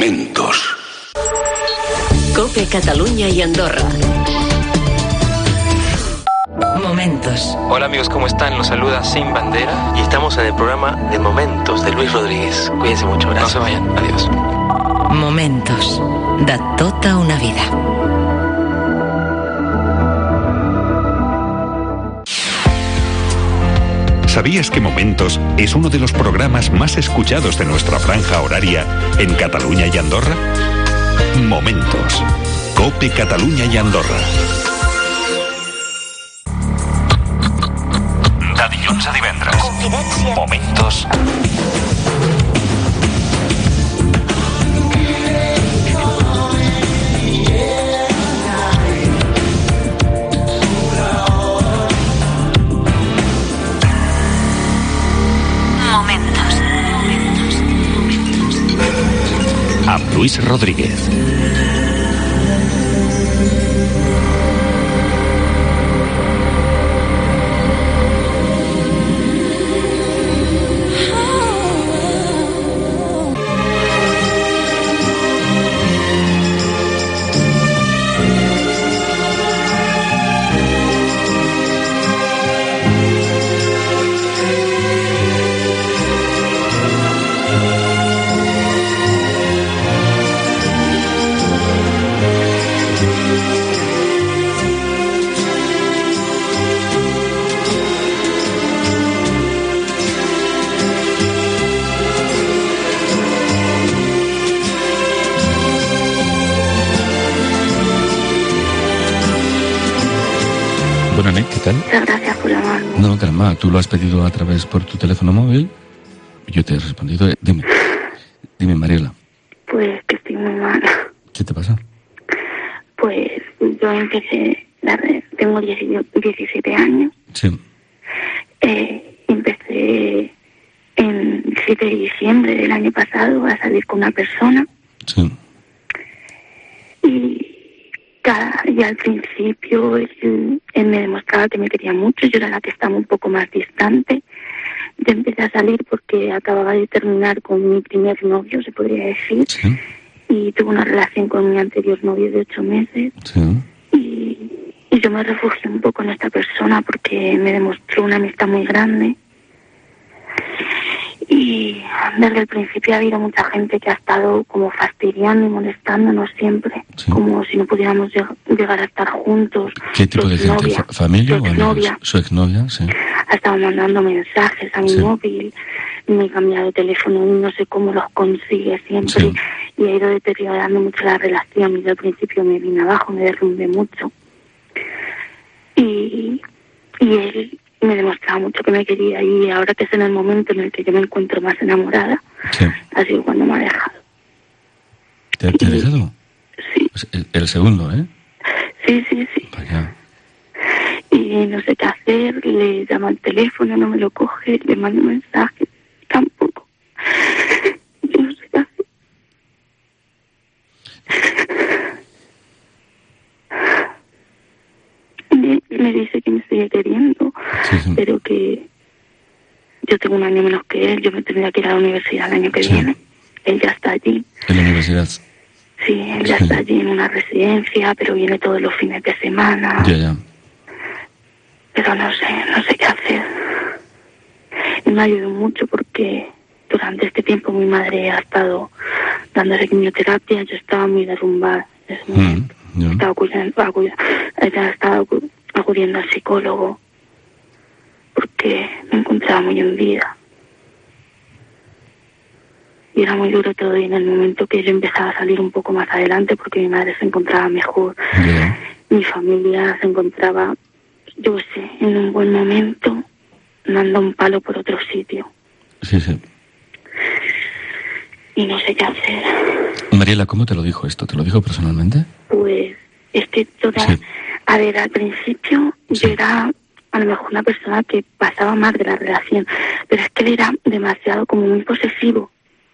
Momentos. COPE Cataluña y Andorra. Momentos. Hola amigos, ¿cómo están? Los saluda Sin Bandera y estamos en el programa de Momentos de Luis Rodríguez. Cuídense mucho, gracias. No se vayan, adiós. Momentos. Da tota una vida. ¿Sabías que Momentos es uno de los programas más escuchados de nuestra franja horaria en Cataluña y Andorra? Momentos. COPE Cataluña y Andorra. De dilluns a divendres. Confidència. Momentos. Amb Luis Rodríguez. Bueno, Nick, ¿qué tal? Muchas gracias por llamar. No, calma, tú lo has pedido a través por tu teléfono móvil. Yo te he respondido. Dime, Mariela. Pues que estoy muy mal. ¿Qué te pasa? Pues yo empecé, tengo 17 años. Sí. Empecé el 7 de diciembre del año pasado a salir con una persona. Sí. Y al principio él me demostraba que me quería mucho, yo era la que estaba un poco más distante. Yo empecé a salir porque acababa de terminar con mi primer novio, se podría decir, Sí. y tuve una relación con mi anterior novio de 8 meses. Sí. Y yo me refugié un poco en esta persona porque me demostró una amistad muy grande. Y desde el principio ha habido mucha gente que ha estado como fastidiando y molestándonos siempre, Sí. como si no pudiéramos llegar a estar juntos. ¿Qué tipo de gente? ¿Familia o amigos? Su exnovia, sí. Ha estado mandando mensajes a mi Sí. móvil, me he cambiado de teléfono y no sé cómo los consigue siempre. Sí. Y he ido deteriorando mucho la relación y yo al principio me vine abajo, me derrumbé mucho. Y él me demostraba mucho que me quería y ahora que es en el momento en el que yo me encuentro más enamorada, Sí. ha sido cuando me ha dejado. ¿Te ha dejado? Sí. Pues el segundo, ¿eh? Sí. Vaya. Y no sé qué hacer, le llamo al teléfono, no me lo coge, le mando mensajes, tampoco. Yo no sé qué hacer. Me dice que me sigue queriendo, Sí. pero que yo tengo un año menos que él, yo me tendría que ir a la universidad el año que Sí. viene. Él ya está allí. En la universidad. Sí, él ya Sí. está allí en una residencia, pero viene todos los fines de semana. Ya. Pero no sé qué hacer. Y me ayudó mucho porque durante este tiempo mi madre ha estado dándole quimioterapia, yo estaba muy derrumbada en ese momento. Ya. Ella estaba acudiendo al psicólogo porque me encontraba muy hundida. Y era muy duro todo, y en el momento que yo empezaba a salir un poco más adelante porque mi madre se encontraba mejor, Ya. mi familia se encontraba, yo sé, en un buen momento, dando un palo por otro sitio. Sí. Y no sé qué hacer. Mariela, ¿cómo te lo dijo esto? ¿Te lo dijo personalmente? Pues es que Sí. A ver, al principio yo era a lo mejor una persona que pasaba más de la relación, pero es que él era demasiado como muy posesivo.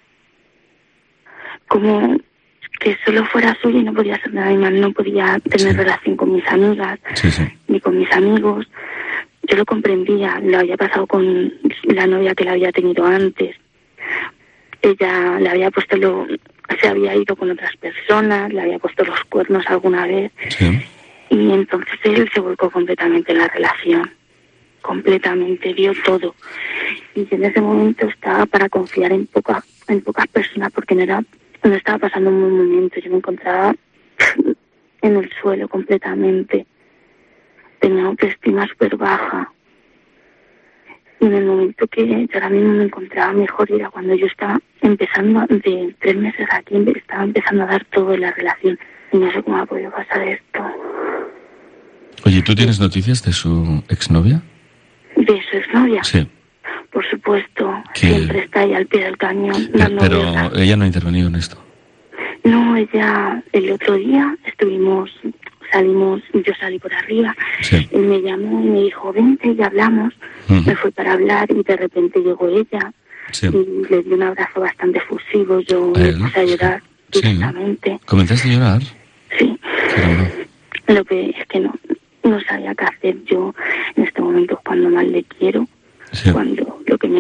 Como que solo fuera suyo y no podía hacer nada más, no podía tener relación con mis amigas, ni con mis amigos. Yo lo comprendía, lo había pasado con la novia que la había tenido antes. Ella le había puesto se había ido con otras personas, le había puesto los cuernos alguna vez. Sí. Y entonces él se volcó completamente en la relación. Completamente, vio todo. Y yo en ese momento estaba para confiar en pocas personas porque no estaba pasando un buen momento. Yo me encontraba en el suelo completamente. Tenía autoestima súper baja. Y en el momento que yo ahora mismo me encontraba mejor era cuando yo estaba empezando, de 3 meses aquí, estaba empezando a dar todo en la relación. Y no sé cómo ha podido pasar esto. Oye, ¿tú tienes noticias de su exnovia? ¿De su exnovia? Sí. Por supuesto, ¿Qué? siempre está ahí al pie del cañón. Pero ella no ha intervenido en esto. No, ella, el otro día salimos, yo salí por arriba, Sí. él me llamó y me dijo, vente y hablamos. Me fui para hablar y de repente llegó ella Sí. y le di un abrazo bastante efusivo. Yo me puse a llorar Sí. directamente. ¿Comenzaste a llorar? Sí. Caramba. Lo que es que no sabía qué hacer yo en este momento cuando más le quiero. Sí. Cuando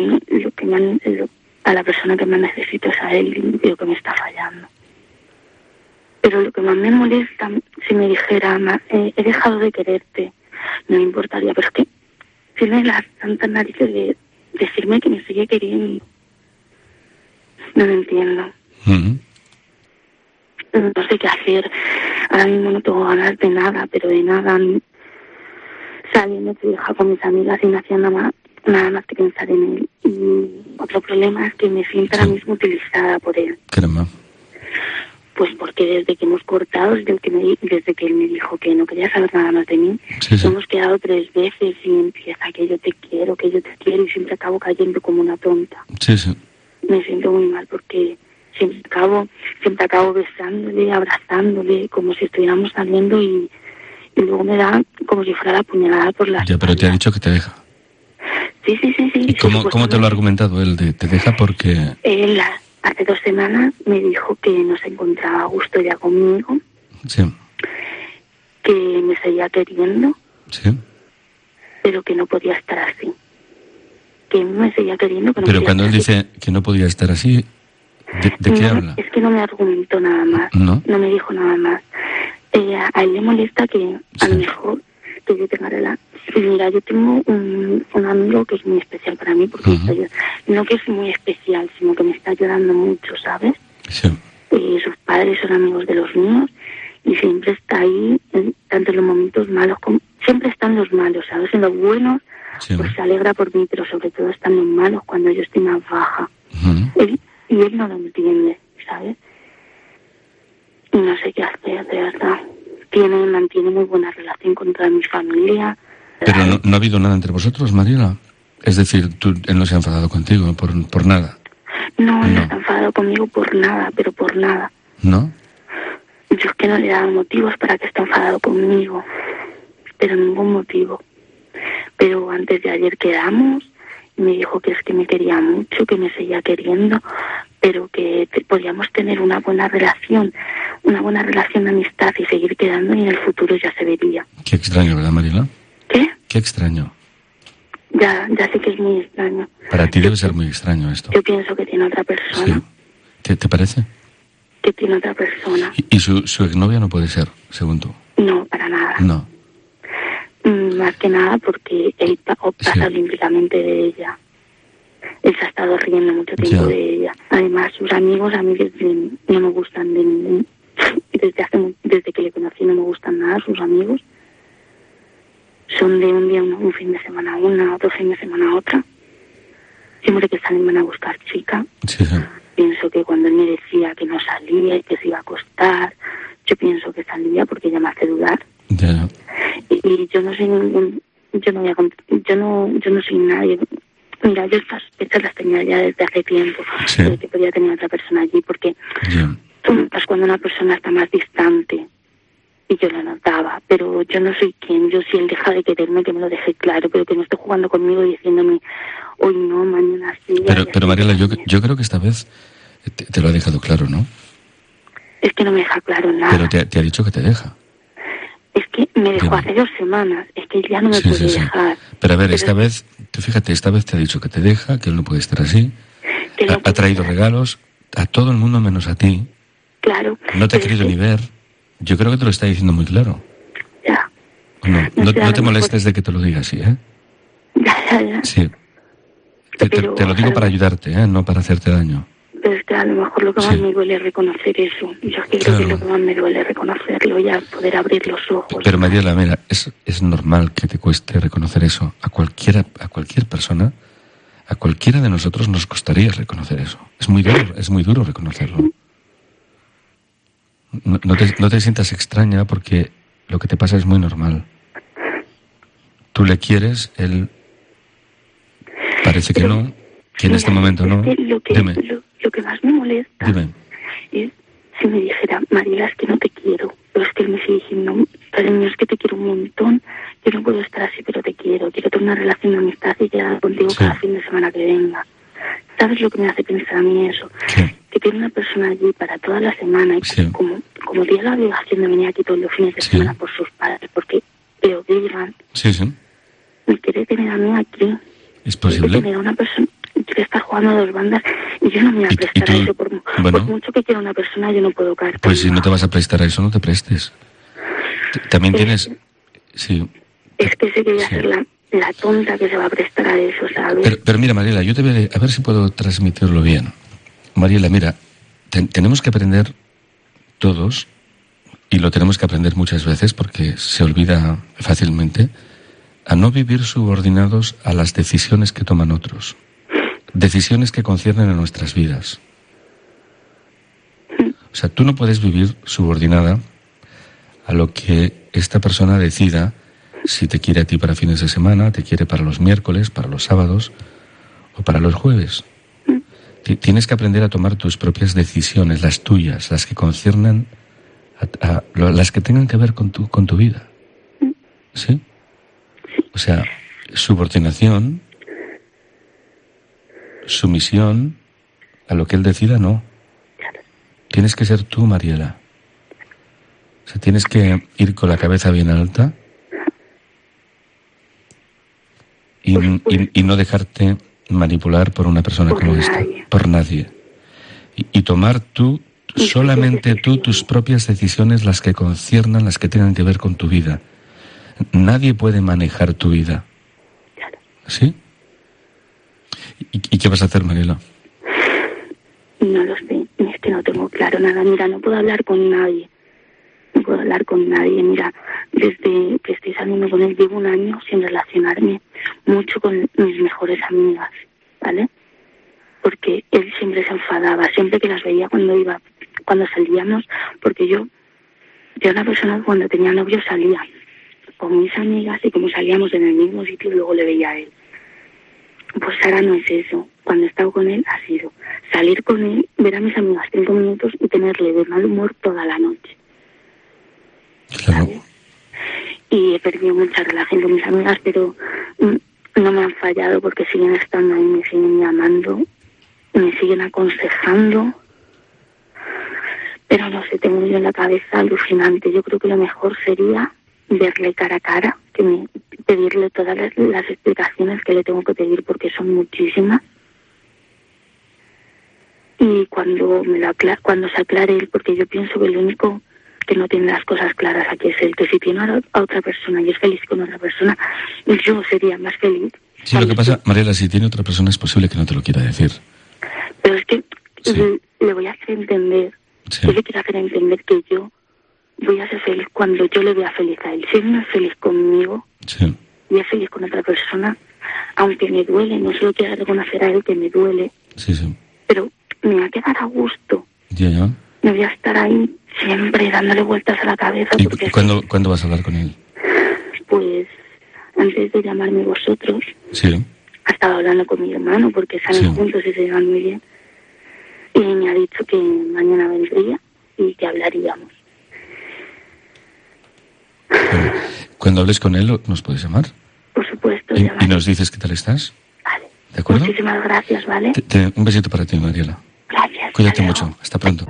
a la persona que más necesito es a él y veo que me está fallando. Pero lo que más me molesta, si me dijera, he dejado de quererte, no me importaría, pero es que tiene las tantas narices de decirme que me sigue queriendo. No lo entiendo. Ujú. No sé qué hacer. Ahora mismo no tengo ganas de nada, pero de nada. Saliendo de viajar con mis amigas y no hacía nada más que pensar en él. Y otro problema es que me siento ahora mismo utilizada por él. Caramba. Pues porque desde que hemos cortado, desde que él me dijo que no quería saber nada más de mí, Sí, sí. hemos quedado 3 veces y empieza que yo te quiero, y siempre acabo cayendo como una tonta. Sí, sí. Me siento muy mal porque siempre acabo besándole, abrazándole, como si estuviéramos saliendo y luego me da como si fuera la puñalada por la Ya, pero te ha dicho que te deja. Sí. ¿Y cómo te lo ha argumentado él? ¿Te deja porque...? Él hace 2 semanas me dijo que no se encontraba a gusto ya conmigo, Sí. que me seguía queriendo, Sí. pero que no podía estar así. Que me seguía queriendo, pero no Pero podía cuando él estar así. dice que no podía estar así, ¿de qué No, habla? Es que no me argumentó nada más. ¿No? No me dijo nada más. A él le molesta que a Sí. lo mejor que yo tenga relación. Mira, yo tengo un amigo que es muy especial para mí porque me está ayudando. No que es muy especial, sino que me está ayudando mucho, ¿sabes? Sí. Sus padres son amigos de los míos y siempre está ahí, tanto en los momentos malos como... Siempre están los malos, ¿sabes? En los buenos, Sí. pues se alegra por mí, pero sobre todo están los malos cuando yo estoy más baja. Ujú. Y él no lo entiende, ¿sabes? Y no sé qué hacer, de verdad. Mantiene muy buena relación con toda mi familia. Pero no ha habido nada entre vosotros, Mariela. Es decir, él no se ha enfadado contigo por nada, No No. está enfadado conmigo por nada, pero por nada. ¿no? Yo es que no le he dado motivos para que esté enfadado conmigo, pero ningún motivo. Pero antes de ayer quedamos y me dijo que es que me quería mucho, que me seguía queriendo, pero que podíamos tener una buena relación de amistad y seguir quedando y en el futuro ya se vería. Qué extraño, ¿verdad, Mariela? ¿Qué? Qué extraño. Ya sé que es muy extraño. Para ti debe ser muy extraño esto. Yo pienso que tiene otra Sí. persona, ¿Te parece? que tiene otra persona. ¿Y su exnovia no puede ser, según tú? No, para nada. No. Más que nada porque él pasa Sí. olímpicamente de ella. Él se ha estado riendo mucho tiempo Ya. de ella. Además, sus amigos a mí no me gustan de ningún... Desde que le conocí no me gustan nada sus amigos. Son de un día un fin de semana una, otro fin de semana otra. Siempre que salen van a buscar chica. Sí, sí. Pienso que cuando él me decía que no salía y que se iba a acostar, yo pienso que salía porque ella me hace dudar. Ya. Y yo no soy yo no soy nadie. Mira, yo estas sospechas las tenía ya desde hace tiempo, Sí. de que podía tener otra persona allí, porque Ya. tú notas cuando una persona está más distante, y yo lo notaba, pero yo no soy quien. Yo, si él deja de quererme, que me lo deje claro, pero que no esté jugando conmigo y diciéndome hoy no, mañana sí. Pero Mariela, yo creo que esta vez te lo ha dejado claro, ¿no? Es que no me deja claro nada. Pero te ha dicho que te deja. Es que me dejó Bien. hace 2 semanas, es que ya no me Sí, puede sí, sí. dejar. Pero a ver, Pero esta vez, tú fíjate, esta vez te ha dicho que te deja, que él no puede estar así. que no Ha traído regalos a todo el mundo menos a ti. Claro. No te ha querido ni ver. Yo creo que te lo está diciendo muy claro. Ya. No te molestes de que te lo diga así, ¿eh? Ya. Sí. Te lo digo para ayudarte, ¿eh? No para hacerte daño. Pero es que a lo mejor lo que más me duele es reconocer eso. Yo es que creo que lo que más me duele es reconocerlo y poder abrir los ojos. Pero Mariela, mira, es normal que te cueste reconocer eso. A cualquier persona, a cualquiera de nosotros nos costaría reconocer eso. Es muy duro reconocerlo. No te sientas extraña porque lo que te pasa es muy normal. Tú le quieres, él parece que no, que en este momento no. Dime. Lo que más me molesta es si me dijera, Mariela, es que no te quiero. Pero es que él me sigue diciendo, cariño, es que te quiero un montón. Yo no puedo estar así, pero te quiero. Quiero tener una relación de amistad y quedar contigo cada fin de semana que venga. ¿Sabes lo que me hace pensar a mí eso? ¿Qué? Que tiene una persona allí para toda la semana y como tiene la obligación de venir aquí todos los fines de semana por sus padres, porque le obligan. Sí. Me quiere tener a mí aquí. ¿Es posible? Quiere tener a una persona, quiere estar jugando a 2 bandas y yo no me voy a prestar a eso. Por mucho que quiera una persona, yo no puedo caer. Pues si no te vas a prestar a eso, no te prestes. También tienes... Sí. Es que sé que voy a ser la tonta que se va a prestar a eso, ¿sabes? Pero mira, Mariela, yo te voy a ver si puedo transmitirlo bien. Mariela, mira, tenemos que aprender todos, y lo tenemos que aprender muchas veces porque se olvida fácilmente, a no vivir subordinados a las decisiones que toman otros. Decisiones que conciernen a nuestras vidas. O sea, tú no puedes vivir subordinada a lo que esta persona decida, si te quiere a ti para fines de semana, te quiere para los miércoles, para los sábados o para los jueves. Tienes que aprender a tomar tus propias decisiones, las tuyas, las que conciernan, las que tengan que ver con tu vida. ¿Sí? O sea, subordinación, sumisión a lo que él decida, no. Tienes que ser tú, Mariela. O sea, tienes que ir con la cabeza bien alta y no dejarte manipular por una persona como esta, por nadie. Y tomar solamente tú, tus propias decisiones, las que conciernan, las que tengan que ver con tu vida. Nadie puede manejar tu vida. ¿Sí? ¿Y qué vas a hacer, Mariela? No lo sé, es que no tengo claro nada. Mira, no puedo hablar con nadie. Mira, desde que estoy saliendo con él llevo 1 año sin relacionarme mucho con mis mejores amigas, ¿vale? Porque él siempre se enfadaba, siempre que las veía cuando salíamos, porque yo una persona cuando tenía novio salía con mis amigas y como salíamos en el mismo sitio luego le veía a él. Pues ahora no es eso. Cuando he estado con él ha sido salir con él, ver a mis amigas 5 minutos y tenerle de mal humor toda la noche. Claro. ¿Sabes? Y he perdido mucha relación con mis amigas, pero no me han fallado porque siguen estando ahí, me siguen llamando, me siguen aconsejando. Pero no sé, tengo yo en la cabeza alucinante. Yo creo que lo mejor sería verle cara a cara, pedirle todas las explicaciones que le tengo que pedir porque son muchísimas. Y cuando se aclare él, porque yo pienso que el único que no tiene las cosas claras aquí es él, que si tiene a otra persona y es feliz con otra persona, yo sería más feliz. Sí, lo que pasa, Mariela, si tiene otra persona es posible que no te lo quiera decir. Pero es que le voy a hacer entender, yo le quiero hacer entender que yo voy a ser feliz cuando yo le vea feliz a él. Si él no es feliz conmigo y es feliz con otra persona, aunque me duele, no se lo quiero reconocer a él que me duele, pero me va a quedar a gusto. Ya. Me voy a estar ahí siempre dándole vueltas a la cabeza. ¿Y cuándo vas a hablar con él? Pues antes de llamarme vosotros, ha estado hablando con mi hermano porque salen juntos y se llevan muy bien. Y me ha dicho que mañana vendría y que hablaríamos. Bueno, cuando hables con él, ¿nos puedes llamar? Por supuesto. ¿Y nos dices qué tal estás? Vale. ¿De acuerdo? Muchísimas gracias, ¿vale? Un besito para ti, Mariela. Gracias. Cuídate mucho. Hasta pronto.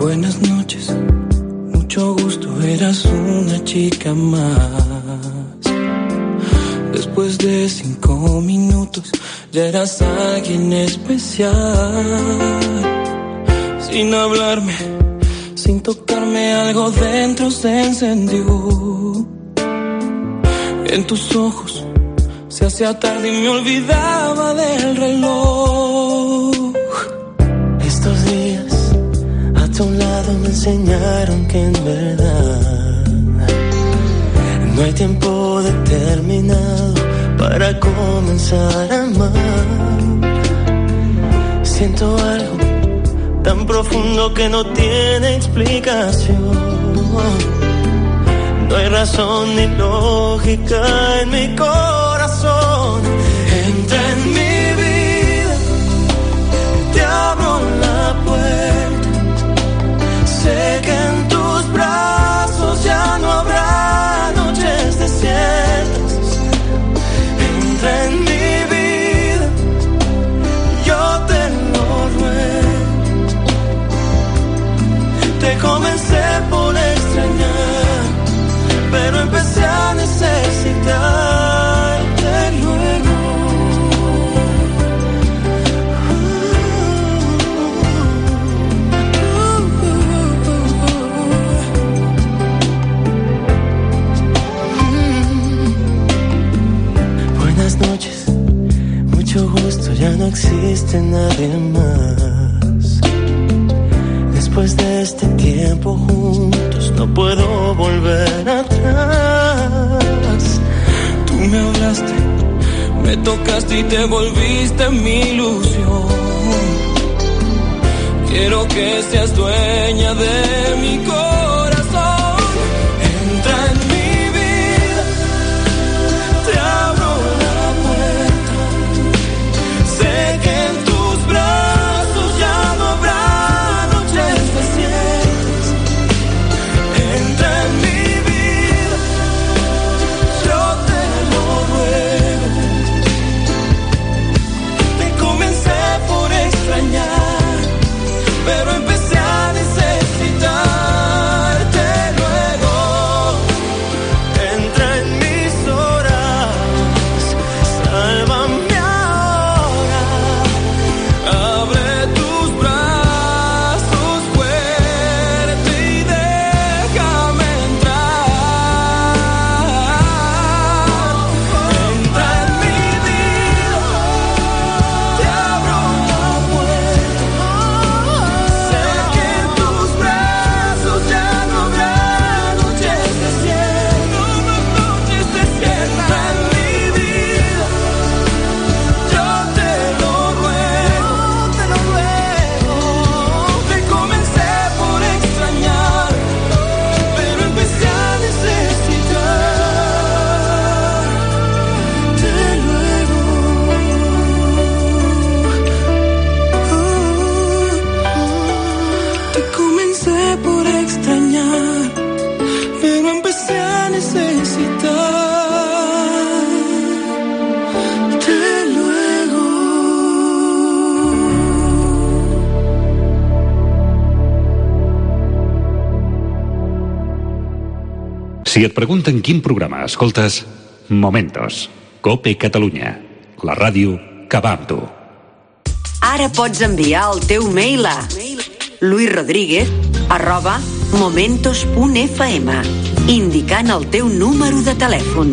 Buenas noches, mucho gusto, eras una chica más. Después de 5 minutos ya eras alguien especial. Sin hablarme, sin tocarme, algo dentro se encendió. En tus ojos se hacía tarde y me olvidaba del reloj. Estos días a tu lado me enseñaron que en verdad no hay tiempo determinado para comenzar a amar. Siento algo tan profundo que no tiene explicación. No hay razón ni lógica en mi corazón. Entra en mi vida, te abro la puerta. Sé que en tus brazos ya no habrá noches desiertas. Entra en mi vida, yo te lo ruego. Te comencé por extrañar, pero empecé a necesitarte luego. Buenas noches, mucho gusto, ya no existe nadie más. Después de este tiempo juntos no puedo volver atrás. Tú me hablaste, me tocaste y te volviste mi ilusión. Quiero que seas dueña de mi corazón. Entra en mi vida, te abro la puerta. Sé que en tus brazos ya no habrá noches desiertas. Entra en mi vida, yo te lo ruego. Te comencé por extrañar, pero empecé a necesitarte luego. Entra en mis horas, sálvame ahora. Abre tus brazos fuerte y déjame entrar. Entra en mi vida, te abro la puerta. Sé que en tus brazos ya no habrá noches desiertas. Entra en mi vida, yo te lo ruego. Te comencé por extrañar, pero empecé a necesitarte luego. Te comencé por extrañar, pero empecé a necesitarte luego. Si et pregunten quin programa escoltes, Momentos, Cope Catalunya, la ràdio que va amb tu. Ara pots enviar el teu mail a luisrodríguez@momentos.fm, indicant el teu número de telèfon.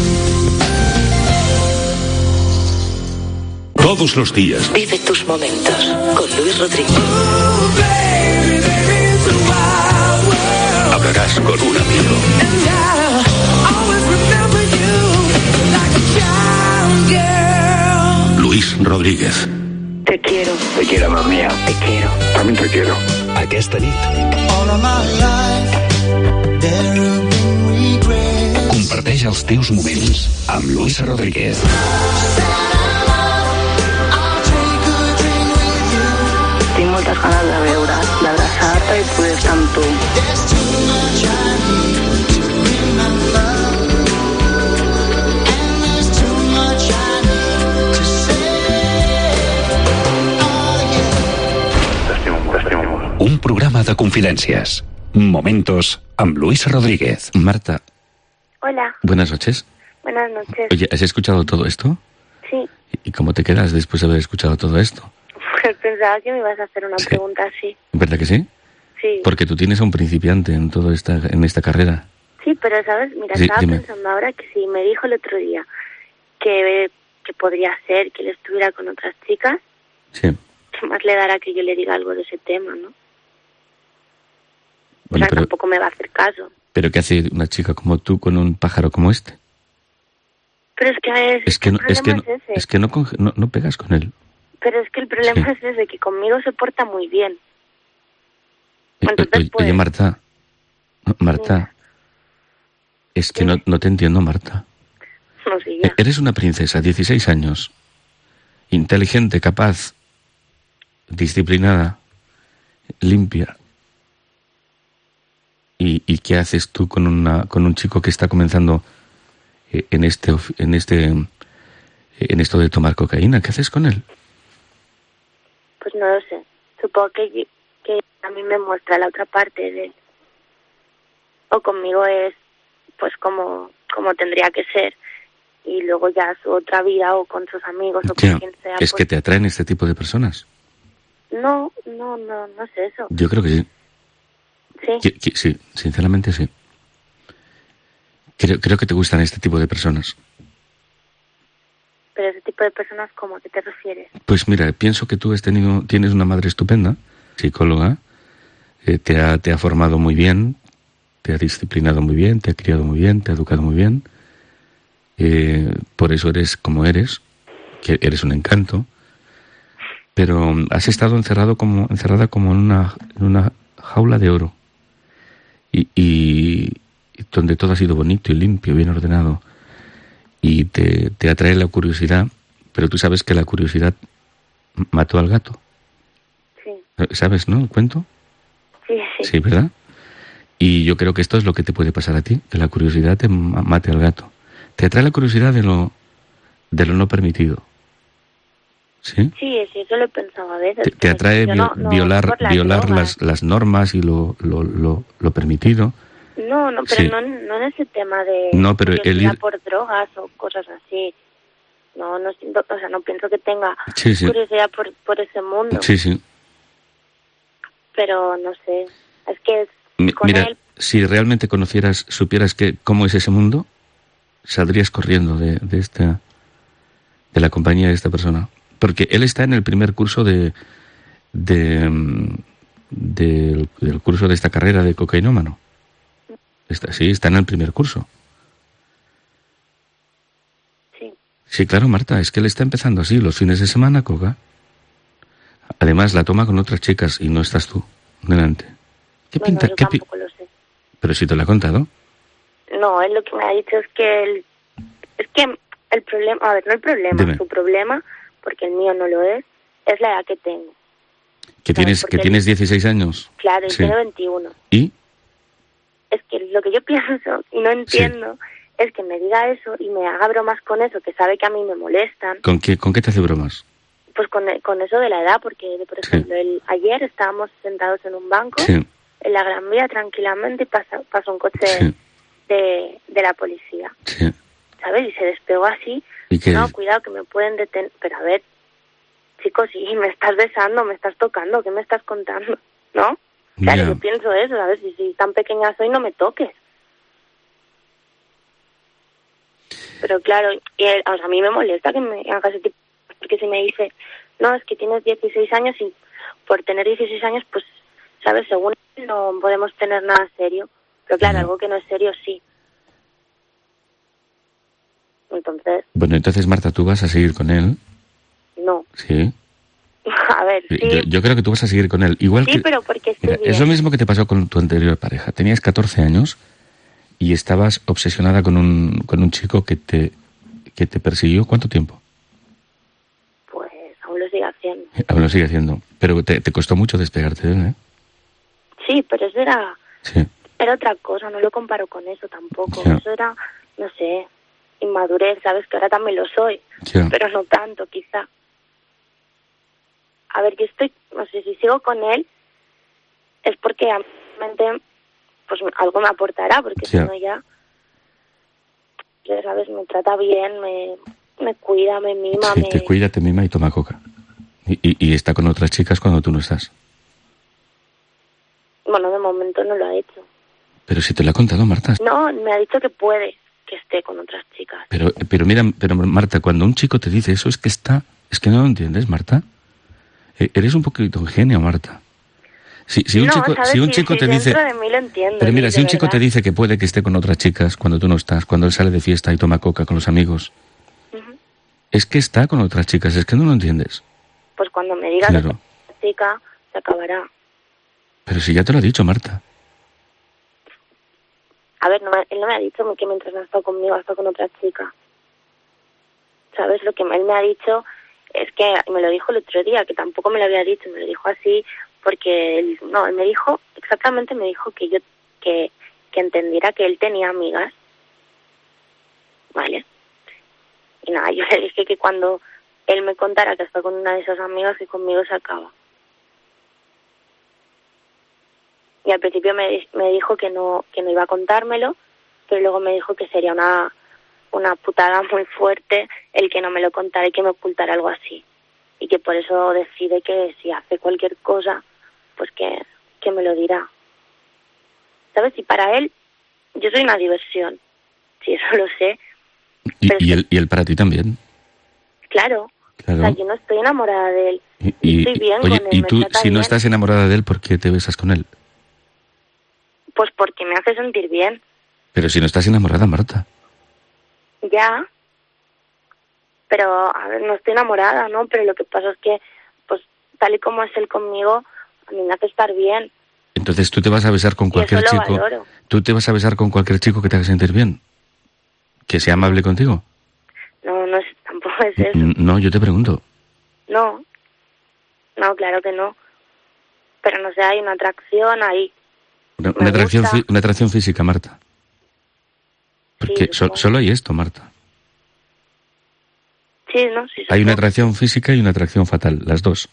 Todos los días Vive tus momentos con Luis Rodríguez. hablarás con un amigo. Luis Rodríguez. Te quiero. Te quiero, amor mía. Te quiero. También te quiero. Aquesta nit comparteix els teus moments amb Luis Rodríguez. Tinc moltes ganes de veure't, d'abraçar-te i poder estar amb tu. T'estimo molt. Un programa de confidències. Momentos amb Luis Rodríguez. Marta. Hola. Buenas noches. Buenas noches. Oye, ¿has escuchado todo esto? Sí. ¿Y cómo te quedas después de haber escuchado todo esto? Pues pensaba que me ibas a hacer una pregunta así. ¿Verdad que sí? Sí. Porque tú tienes a un principiante en esta carrera. Sí, pero ¿sabes? Mira, Sí, estaba dime. pensando ahora que si me dijo el otro día que podría ser que él estuviera con otras chicas, Sí. ¿qué más le dará que yo le diga algo de ese tema, no? Bueno, o sea, tampoco me va a hacer caso. pero ¿qué hace una chica como tú con un pájaro como este? Pero es que Es que el no, es que no, problema es ese. es que no pegas con él. Pero es que el problema Sí. es ese, que conmigo se porta muy bien. Entonces, Oye, pues, Marta, es que no te entiendo, Marta. no sé ya. Eres una princesa, 16 años, inteligente, capaz, disciplinada, limpia. ¿Y qué haces tú con un chico que está comenzando en esto de tomar cocaína? ¿Qué haces con él? Pues no lo sé. Supongo que a mí me muestra la otra parte de él. O conmigo es pues como tendría que ser. Y luego ya su otra vida o con sus amigos o Ya, con quien sea. ¿es pues, que te atraen este tipo de personas? No es eso. Yo creo que sí. Sí. Sí, sinceramente sí. Creo que te gustan este tipo de personas. Pero ese tipo de personas, ¿cómo? ¿A qué te refieres? Pues mira, pienso que tú tienes una madre estupenda, psicóloga, te ha formado muy bien, te ha disciplinado muy bien, te ha criado muy bien, te ha educado muy bien. Por eso eres como eres, que eres un encanto. Pero has estado encerrada como en una jaula de oro. Y donde todo ha sido bonito y limpio, bien ordenado. Y te atrae la curiosidad, pero tú sabes que la curiosidad mató al gato. Sí. ¿Sabes, no? ¿El cuento? Sí. Sí, ¿verdad? Y yo creo que esto es lo que te puede pasar a ti, que la curiosidad te mate al gato. Te atrae la curiosidad de lo no permitido. ¿Sí? Sí, eso lo he pensado a veces. Te atrae Yo no violar por las drogas. las normas y lo permitido. No, pero Sí. no en ese tema de No, pero el curiosidad ir- por drogas o cosas así. No siento, o sea, no pienso que tenga Sí, sí. curiosidad por ese mundo. Sí, sí. Pero no sé, es que con Mira, él, si realmente supieras cómo es ese mundo, saldrías corriendo de la compañía de esta persona. Porque él está en el primer curso del curso de esta carrera de cocainómano. Está en el primer curso. sí. Sí, claro, Marta, es que él está empezando así, los fines de semana, coca. Además, la toma con otras chicas y no estás tú delante. ¿Qué Bueno, pinta? yo tampoco lo sé. Pero si te lo ha contado. No, él lo que me ha dicho es que el problema, a ver, no el problema, Dime. su problema, porque el mío no lo es la edad que tengo. Que ¿Sabes? Porque tienes 16 años. Claro, y Sí. tiene 21. ¿Y? Es que lo que yo pienso y no entiendo es que me diga eso y me haga bromas con eso, que sabe que a mí me molestan. ¿Con qué te hace bromas? Pues con eso de la edad, porque, por ejemplo, ayer estábamos sentados en un banco Sí. en la Gran Vía tranquilamente y pasó un coche Sí. de la policía, Sí. ¿sabes? Y se despegó así. ¿Y qué? No, cuidado, que me pueden detener. Pero a ver, chicos, sí, me estás besando, me estás tocando, ¿qué me estás contando? ¿No? Claro, Ya. yo pienso eso, ¿sabes? Si tan pequeña soy, no me toques. Pero claro, o sea, a mí me molesta que me haga ese tipo, porque si me dice, no, es que tienes 16 años y por tener 16 años, pues, ¿sabes? Según él, no podemos tener nada serio. Pero claro, Ya. algo que no es serio, sí. Entonces, Bueno, entonces, Marta, tú vas a seguir con él. no. Sí. A ver, sí. Yo creo que tú vas a seguir con él. Igual Sí, que... pero porque estoy Mira, bien. es lo mismo que te pasó con tu anterior pareja. Tenías 14 años y estabas obsesionada con un chico que te persiguió. ¿Cuánto tiempo? Pues aún lo sigue haciendo. Aún lo sigue haciendo. Pero te costó mucho despegarte de él, ¿eh? Sí, pero eso Sí. era otra cosa, no lo comparo con eso tampoco. Ya. Eso era, no sé, inmadurez, sabes que ahora también lo soy, Ya. pero no tanto, quizá. A ver, yo estoy, no sé, si sigo con él, es porque realmente pues algo me aportará, porque si no ya sabes, me trata bien, me cuida, me mima. Sí, te cuida, te mima y toma coca. Y está con otras chicas cuando tú no estás. Bueno, de momento no lo ha hecho. Pero si te lo ha contado, Marta. No, me ha dicho que puede que esté con otras chicas. Pero mira, Marta, cuando un chico te dice eso, es que no lo entiendes, Marta. Eres un poquito ingenua, Marta. Si un chico te dice... Dentro de mí lo entiendo. Pero mira, si un chico verdad. te dice que puede que esté con otras chicas cuando tú no estás, cuando él sale de fiesta y toma coca con los amigos, es que está con otras chicas, es que no lo entiendes. Pues cuando me diga Claro. que es otra chica, se acabará. Pero si ya te lo ha dicho, Marta. A ver, él no me ha dicho que mientras no ha estado conmigo ha estado con otra chica. ¿Sabes? Lo que él me ha dicho es que, me lo dijo el otro día, que tampoco me lo había dicho, me lo dijo así, porque él me dijo, exactamente me dijo que entendiera que él tenía amigas. ¿Vale? Y nada, yo le dije que cuando él me contara que está con una de esas amigas, que conmigo se acaba. Y al principio me dijo que no iba a contármelo, pero luego me dijo que sería una putada muy fuerte el que no me lo contara y que me ocultara algo así. Y que por eso decide que si hace cualquier cosa, pues que me lo dirá. ¿Sabes? Y para él, yo soy una diversión. Sí, eso lo sé. Y él para ti también. Claro. O sea, yo no estoy enamorada de él. Estoy bien oye, con él. y tú, si no bien. estás enamorada de él, ¿por qué te besas con él? Pues porque me hace sentir bien. Pero si no estás enamorada, Marta. Ya. Pero, a ver, no estoy enamorada, ¿no? Pero lo que pasa es que, pues, tal y como es él conmigo, a mí me hace estar bien. Entonces tú te vas a besar con cualquier eso lo chico. valoro. ¿Tú te vas a besar con cualquier chico que te haga sentir bien? ¿Que sea amable contigo? No, tampoco es eso. No, yo te pregunto. No, claro que no. Pero no sé, hay una atracción ahí. Una atracción física, Marta. Porque Sí, solo hay esto, Marta. Sí, ¿no? Sí, Hay una atracción física y una atracción fatal, las dos.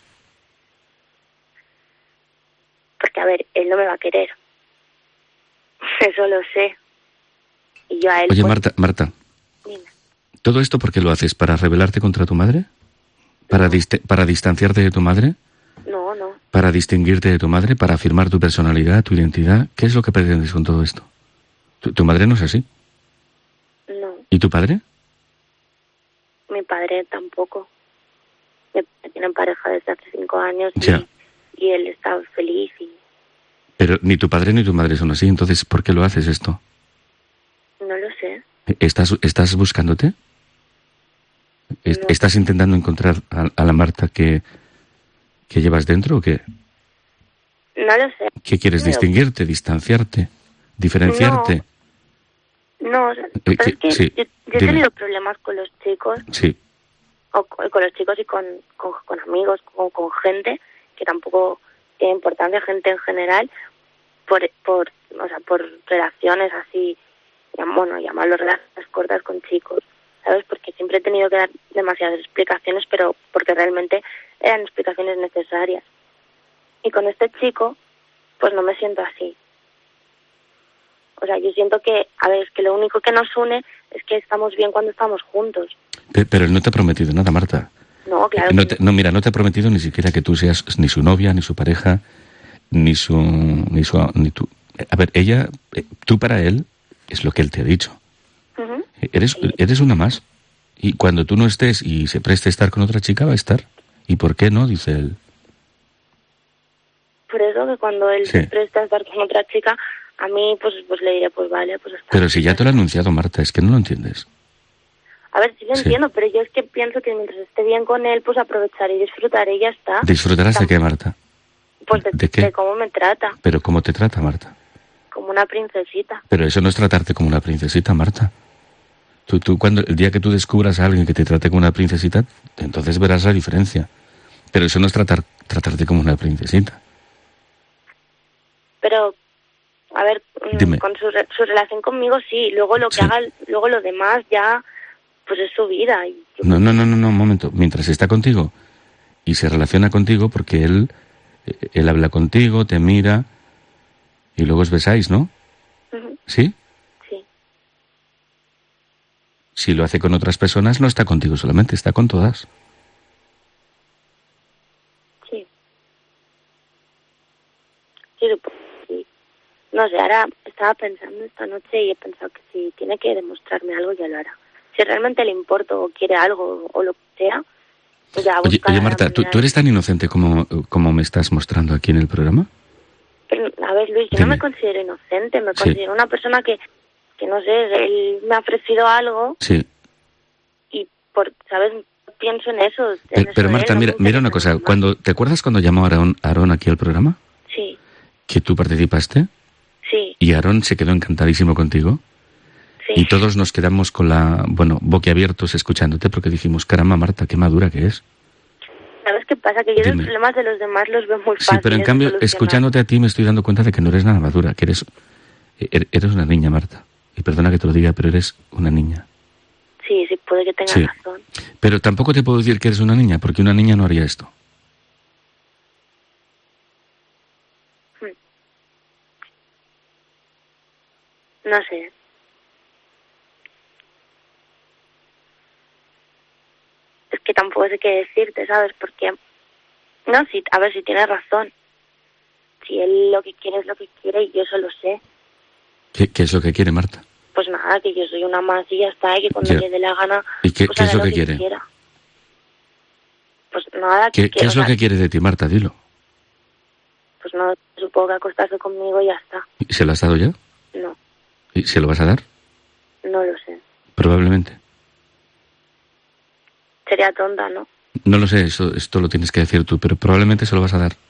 Porque, a ver, él no me va a querer. Eso lo sé. Y yo a él... Oye, pues, Marta. Dime. ¿Todo esto por qué lo haces? ¿Para rebelarte contra tu madre? ¿Para distanciarte de tu madre? No. ¿Para distinguirte de tu madre? ¿Para afirmar tu personalidad, tu identidad? ¿Qué es lo que pretendes con todo esto? ¿Tu madre no es así? No. ¿Y tu padre? Mi padre tampoco. Me tienen pareja desde hace 5 años y él está feliz. Pero ni tu padre ni tu madre son así, entonces ¿por qué lo haces esto? No lo sé. ¿Estás buscándote? No. ¿Estás intentando encontrar a la Marta que llevas dentro o qué? No lo sé. ¿Qué quieres? ¿Distinguirte, distanciarte, diferenciarte? No, es que sí, yo he tenido problemas con los chicos. Sí. O con los chicos y con amigos, con gente que tampoco tiene importancia, gente en general, por relaciones así, llamarlo relaciones cortas con chicos, ¿sabes? Porque siempre he tenido que dar demasiadas explicaciones, pero porque realmente eran explicaciones necesarias. Y con este chico, pues no me siento así. O sea, yo siento que, a ver, es que lo único que nos une es que estamos bien cuando estamos juntos. Pero él no te ha prometido nada, Marta. No, claro. Mira, no te ha prometido ni siquiera que tú seas ni su novia, ni su pareja, ni tú. A ver, tú para él es lo que él te ha dicho. Uh-huh. Eres una más. Y cuando tú no estés y se preste a estar con otra chica, va a estar. ¿Y por qué no? Dice él. Por eso que cuando él se presta a estar con otra chica, a mí pues le diré, pues vale, pues está. Pero si ya te lo ha anunciado, Marta, es que no lo entiendes. A ver, sí lo entiendo, pero yo es que pienso que mientras esté bien con él, pues aprovecharé y disfrutaré y ya está. ¿Disfrutarás de qué, Marta? Pues ¿De qué? De cómo me trata. ¿Pero cómo te trata, Marta? Como una princesita. Pero eso no es tratarte como una princesita, Marta. Tú el día que tú descubras a alguien que te trate como una princesita, entonces verás la diferencia. Pero eso no es tratarte como una princesita. Pero, a ver, Dime. con su relación conmigo sí, luego lo que haga, luego lo demás ya, pues es su vida. No, un momento. Mientras está contigo y se relaciona contigo, porque él Él habla contigo, te mira y luego os besáis, ¿no? Ujú. ¿Sí? Sí. Si lo hace con otras personas, no está contigo solamente, está con todas. Sí. Sí, sí. No sé, ahora estaba pensando esta noche y he pensado que si tiene que demostrarme algo, ya lo hará. Si realmente le importo o quiere algo o lo que sea, ya Oye, buscará la Marta, ¿tú manera eres tan inocente como me estás mostrando aquí en el programa? Pero, a ver, Luis, yo Dime. no me considero inocente, me Sí. considero una persona que no sé, él me ha ofrecido algo Sí. y, ¿sabes? Pienso en eso. Pero Marta, mira una cosa. ¿Te acuerdas cuando llamó Aarón aquí al programa? Sí, Que tú participaste sí, y Aarón se quedó encantadísimo contigo. sí. Y todos nos quedamos con boquiabiertos escuchándote porque dijimos, caramba, Marta, qué madura que es. ¿Sabes qué pasa? Que yo los Dime. problemas de los demás los veo muy fáciles. Sí, pero en cambio, de solucionar. escuchándote a ti me estoy dando cuenta de que no eres nada madura, que eres una niña, Marta. Y perdona que te lo diga, pero eres una niña. Sí, sí, puede que tengas Sí. razón. Pero tampoco te puedo decir que eres una niña, porque una niña no haría esto. No sé. Es que tampoco sé qué decirte, ¿sabes? Porque, no, sí, a ver si tienes razón. Si él lo que quiere es lo que quiere y yo eso lo sé. ¿Qué es lo que quiere, Marta? Pues nada, que yo soy una más y ya está, y que cuando Ya. le dé la gana, ¿Y qué pues es hará lo que quiere? quiera. Pues nada, ¿Qué es o lo sea, que quiere de ti, Marta? Dilo. pues no, supongo que acostarse conmigo y ya está. ¿Y ¿Se lo has dado ya? No, ¿Y se lo vas a dar? no lo sé. Probablemente. Sería tonta, ¿no? No lo sé, esto lo tienes que decir tú, pero probablemente se lo vas a dar.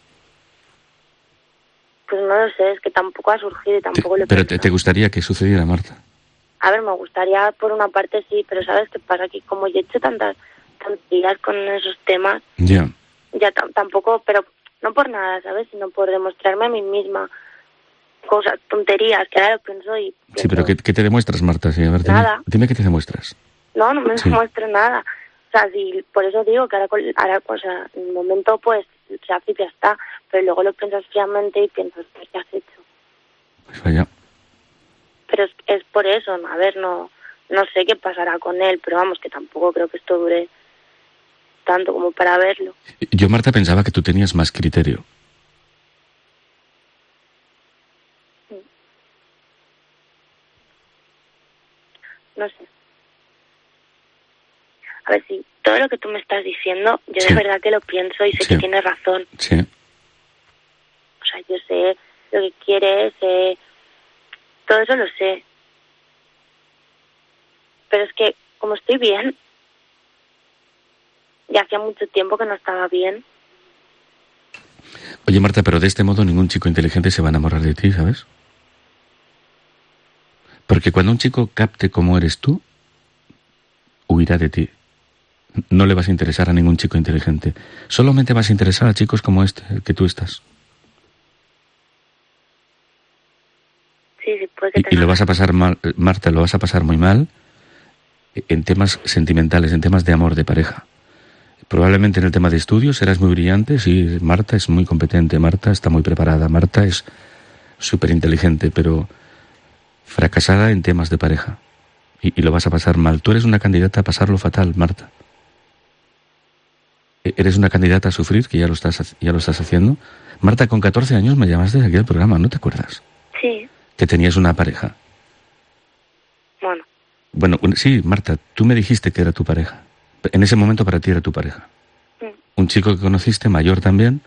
Pues no lo sé, es que tampoco ha surgido y tampoco lo he Pero pensado. te gustaría que sucediera, Marta. A ver, me gustaría por una parte sí, pero ¿sabes qué pasa? Que como yo he hecho tantas tonterías con esos temas, Ya. ya tampoco, pero no por nada, ¿sabes? Sino por demostrarme a mí misma cosas, tonterías, que ahora lo pienso y pienso, Sí, pero ¿qué te demuestras, Marta? Sí, a ver, Nada. dime qué te demuestras. no me Sí. demuestro nada. O sea, sí, por eso digo que ahora, o sea, en el momento pues se hace y ya está, pero luego lo piensas fríamente y piensas, ¿qué has hecho? Pues vaya. Pero es por eso, a ver, no sé qué pasará con él, pero vamos, que tampoco creo que esto dure tanto como para verlo. Yo, Marta, pensaba que tú tenías más criterio. No sé. A ver, si todo lo que tú me estás diciendo, yo Sí. de verdad que lo pienso y sé Sí. que tienes razón. Sí. O sea, yo sé lo que quieres, todo eso lo sé. Pero es que, como estoy bien, ya hacía mucho tiempo que no estaba bien. Oye, Marta, pero de este modo ningún chico inteligente se va a enamorar de ti, ¿sabes? Porque cuando un chico capte cómo eres tú, huirá de ti. No le vas a interesar a ningún chico inteligente. Solamente vas a interesar a chicos como este, el que tú estás. Sí, puede que Y lo vas a pasar mal, Marta, lo vas a pasar muy mal en temas sentimentales, en temas de amor, de pareja. Probablemente en el tema de estudios serás muy brillante, sí, Marta es muy competente, Marta está muy preparada, Marta es súper inteligente, pero fracasada en temas de pareja. Y lo vas a pasar mal. Tú eres una candidata a pasarlo fatal, Marta. Eres una candidata a sufrir, que ya lo estás haciendo. Marta, con 14 años me llamaste de aquí al programa, ¿no te acuerdas? Sí, Que tenías una pareja. bueno, Bueno, sí, Marta, tú me dijiste que era tu pareja. En ese momento para ti era tu pareja. Un chico que conociste, mayor también.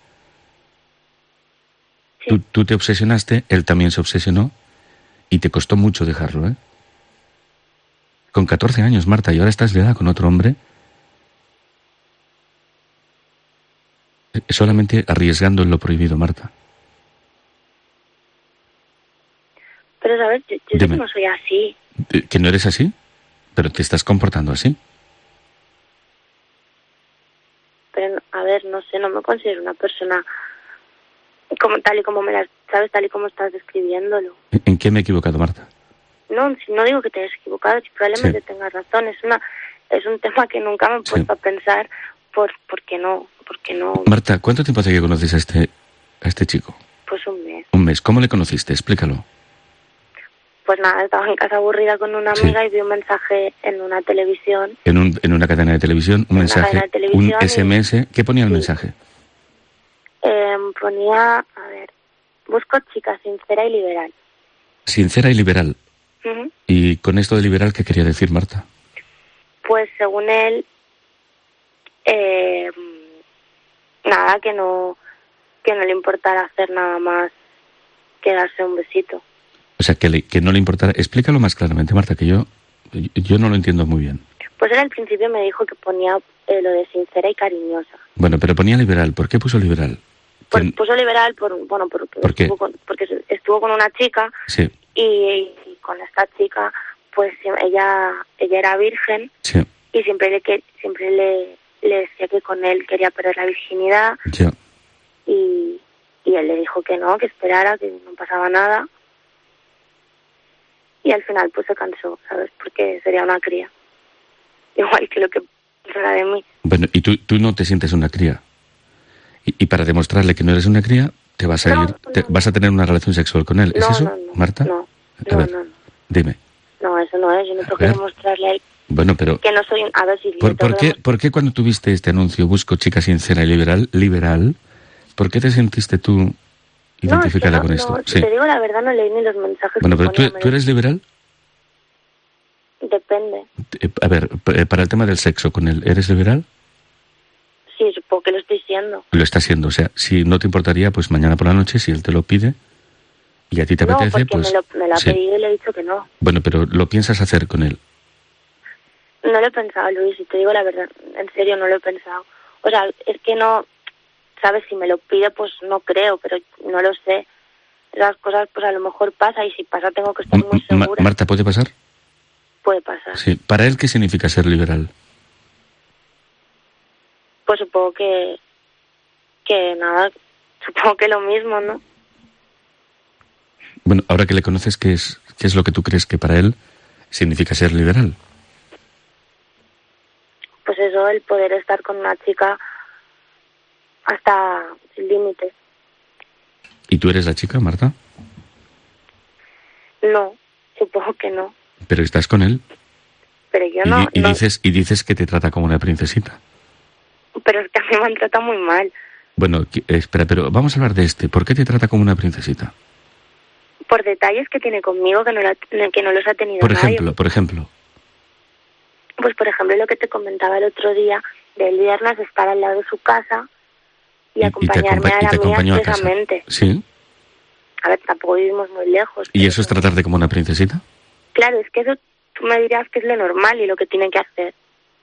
sí. Tú te obsesionaste, él también se obsesionó y te costó mucho dejarlo, ¿eh? Con 14 años, Marta, y ahora estás liada con otro hombre. Solamente arriesgando en lo prohibido, Marta. Pero, ¿sabes? Yo sé Dime. que no soy así. ¿Que no eres así? Pero te estás comportando así. Pero, a ver, no sé, no me considero una persona tal y como me la sabes, tal y como estás describiéndolo. ¿En qué me he equivocado, Marta? No, si no digo que te hayas equivocado, si probablemente Sí. tengas razón. Es un tema que nunca me he puesto a pensar porque no. Marta, ¿cuánto tiempo hace que conoces a este este chico? Pues un mes. Un mes. ¿Cómo le conociste? Explícalo. Pues nada, estaba en casa aburrida con una amiga y vi un mensaje en una televisión. En una cadena de televisión, un mensaje, un SMS. ¿Qué ponía el mensaje? Ponía, a ver, busco chica sincera y liberal. Sincera y liberal. Uh-huh. ¿Y con esto de liberal qué quería decir, Marta? Pues según él, nada, que no le importara hacer nada más que darse un besito. O sea, que no le importara. Explícalo más claramente, Marta, que yo no lo entiendo muy bien. Pues él al principio me dijo que ponía lo de sincera y cariñosa. Bueno, pero ponía liberal. ¿Por qué puso liberal? Puso liberal porque estuvo con una chica. Sí. Y con esta chica, pues ella era virgen. Sí. Y siempre le decía que con él quería perder la virginidad. Ya. Y él le dijo que no, que esperara, que no pasaba nada. Y al final pues se cansó, ¿sabes? Porque sería una cría. Igual que lo que pensara de mí. Bueno, y tú no te sientes una cría. Y para demostrarle que no eres una cría, te vas a ir, vas a tener una relación sexual con él. ¿Es eso, Marta? No. Dime. No, eso no es. Yo no tengo que demostrarle a él. Bueno, pero... Que no soy... A ver si... ¿Por qué cuando tuviste este anuncio, busco chica sincera y liberal, por qué te sentiste tú identificada con esto? No, si te digo la verdad, no leí ni los mensajes. Bueno, pero ¿tú eres liberal? Depende. A ver, para el tema del sexo con él, ¿eres liberal? Sí, supongo que lo estoy siendo. Lo está siendo, o sea, si no te importaría, pues mañana por la noche, si él te lo pide y a ti te apetece, pues... me lo ha pedido y le he dicho que no. Bueno, pero ¿lo piensas hacer con él? No lo he pensado, Luis, si te digo la verdad, en serio no lo he pensado. O sea, es que no, ¿sabes? Si me lo pide, pues no creo, pero no lo sé. Esas cosas, pues a lo mejor pasa, y si pasa tengo que estar muy segura. Marta, ¿puede pasar? Puede pasar. Sí. ¿Para él qué significa ser liberal? Pues supongo que nada, supongo que lo mismo, ¿no? Bueno, ahora que le conoces, ¿qué es lo que tú crees que para él significa ser liberal? Pues eso, el poder estar con una chica hasta sin límites. ¿Y tú eres la chica, Marta? No, supongo que no. ¿Pero estás con él? Pero yo no. Dices que te trata como una princesita. Pero es que a mí me trata muy mal. Bueno, espera, pero vamos a hablar de este. ¿Por qué te trata como una princesita? Por detalles que tiene conmigo que no los ha tenido nadie. Por ejemplo. Pues por ejemplo lo que te comentaba el otro día, del viernes, estar al lado de su casa y acompañarme a la mía expresamente. Sí. A ver, tampoco vivimos muy lejos. ¿Y eso es tratarte como una princesita? Claro, es que eso tú me dirás que es lo normal y lo que tienen que hacer.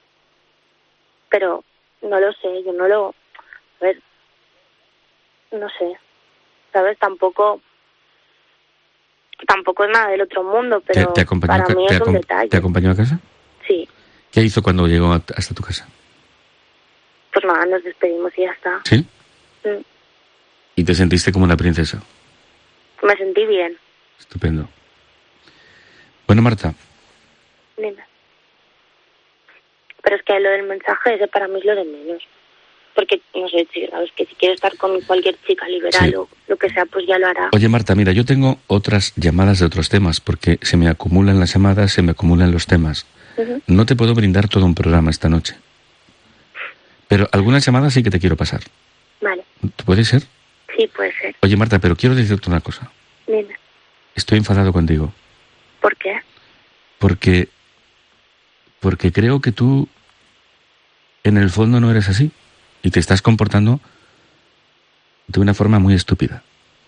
Pero no lo sé, yo no lo... A ver, no sé, ¿sabes? Tampoco es nada del otro mundo, pero para mí es un detalle. ¿Te acompañó a casa? Sí. ¿Qué hizo cuando llegó hasta tu casa? Pues nada, nos despedimos y ya está. ¿Sí? ¿Y te sentiste como una princesa? Me sentí bien. Estupendo. Bueno, Marta. Dime. Pero es que lo del mensaje ese para mí es lo de menos. Porque, no sé, sabes que si quiere estar con cualquier chica liberal o lo que sea, pues ya lo hará. Oye, Marta, mira, yo tengo otras llamadas de otros temas, porque se me acumulan las llamadas, se me acumulan los temas. Uh-huh. No te puedo brindar todo un programa esta noche. Pero algunas llamadas sí que te quiero pasar. Vale. ¿Puede ser? Sí, puede ser. Oye, Marta, pero quiero decirte una cosa. Dime. Estoy enfadado contigo. ¿Por qué? Porque creo que tú en el fondo no eres así y te estás comportando de una forma muy estúpida.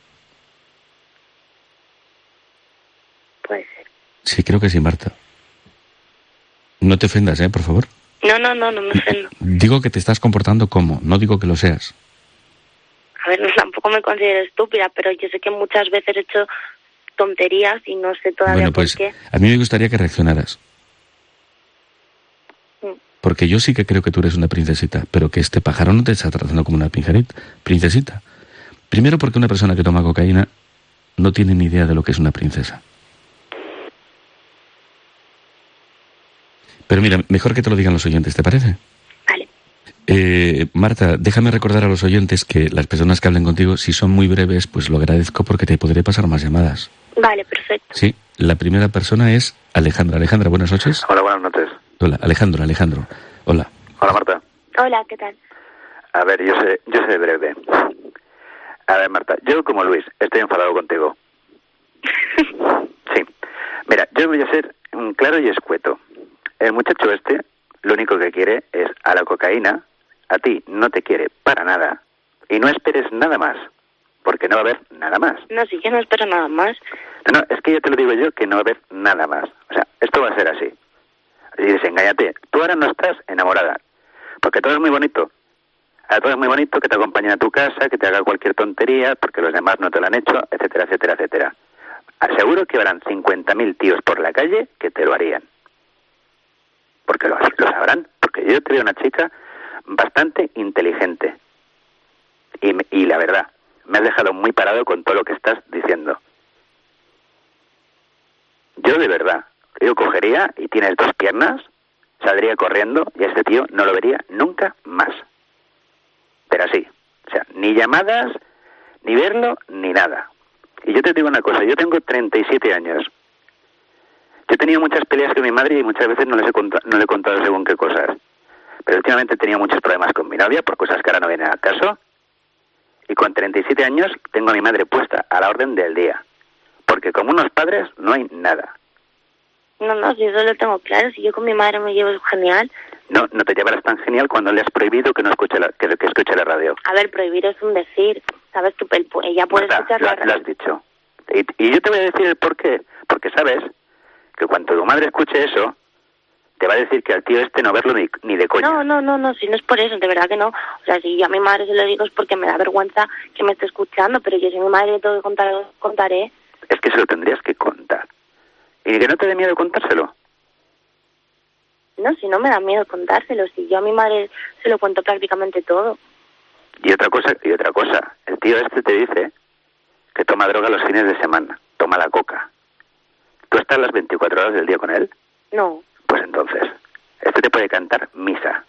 Puede ser. Sí, creo que sí, Marta. No te ofendas, por favor. No me ofendo. Digo que te estás comportando como, no digo que lo seas. A ver, tampoco me considero estúpida, pero yo sé que muchas veces he hecho tonterías y no sé todavía por qué. A mí me gustaría que reaccionaras. Porque yo sí que creo que tú eres una princesita, pero que este pájaro no te está tratando como una princesita. Primero porque una persona que toma cocaína no tiene ni idea de lo que es una princesa. Pero mira, mejor que te lo digan los oyentes, ¿te parece? Vale. Marta, déjame recordar a los oyentes que las personas que hablen contigo, si son muy breves, pues lo agradezco porque te podré pasar más llamadas. Vale, perfecto. Sí, la primera persona es Alejandra. Alejandra, buenas noches. Hola, buenas noches. Hola, Alejandro. Hola. Hola, Marta. Hola, ¿qué tal? A ver, yo sé breve. A ver, Marta, yo como Luis estoy enfadado contigo. Sí. Mira, yo voy a ser claro y escueto. El muchacho este lo único que quiere es a la cocaína, a ti no te quiere para nada y no esperes nada más, porque no va a haber nada más. No, sí, yo no espero nada más. No, es que ya te lo digo yo que no va a haber nada más. O sea, esto va a ser así. Y desengáñate. Tú ahora no estás enamorada, porque todo es muy bonito. Ahora todo es muy bonito que te acompañen a tu casa, que te haga cualquier tontería, porque los demás no te lo han hecho, etcétera, etcétera, etcétera. Aseguro que habrán 50.000 tíos por la calle que te lo harían. Porque lo sabrán. Porque yo te veo una chica bastante inteligente. Y la verdad, me has dejado muy parado con todo lo que estás diciendo. Yo de verdad, yo cogería y tienes 2 piernas, saldría corriendo y a este tío no lo vería nunca más. Pero así, o sea, ni llamadas, ni verlo, ni nada. Y yo te digo una cosa, yo tengo 37 años. Yo he tenido muchas peleas con mi madre y muchas veces no le he contado según qué cosas. Pero últimamente he tenido muchos problemas con mi novia por cosas que ahora no vienen al caso. Y con 37 años tengo a mi madre puesta a la orden del día. Porque como unos padres no hay nada. No, si eso lo tengo claro. Si yo con mi madre me llevo genial. No te llevarás tan genial cuando le has prohibido que no escuche que escuche la radio. A ver, prohibir es un decir. Sabes que ella puede escuchar la radio. Lo has dicho. Y yo te voy a decir el por qué. Porque sabes que cuando tu madre escuche eso, te va a decir que al tío este no verlo ni de coña. No, si no es por eso, de verdad que no. O sea, si yo a mi madre se lo digo es porque me da vergüenza que me esté escuchando, pero yo si a mi madre le tengo que contar, contaré. Es que se lo tendrías que contar. Y que no te dé miedo contárselo. No, si no me da miedo contárselo, si yo a mi madre se lo cuento prácticamente todo. Y otra cosa, el tío este te dice que toma droga los fines de semana, toma la coca. ¿Tú estás las 24 horas del día con él? No. Pues entonces, este te puede cantar misa.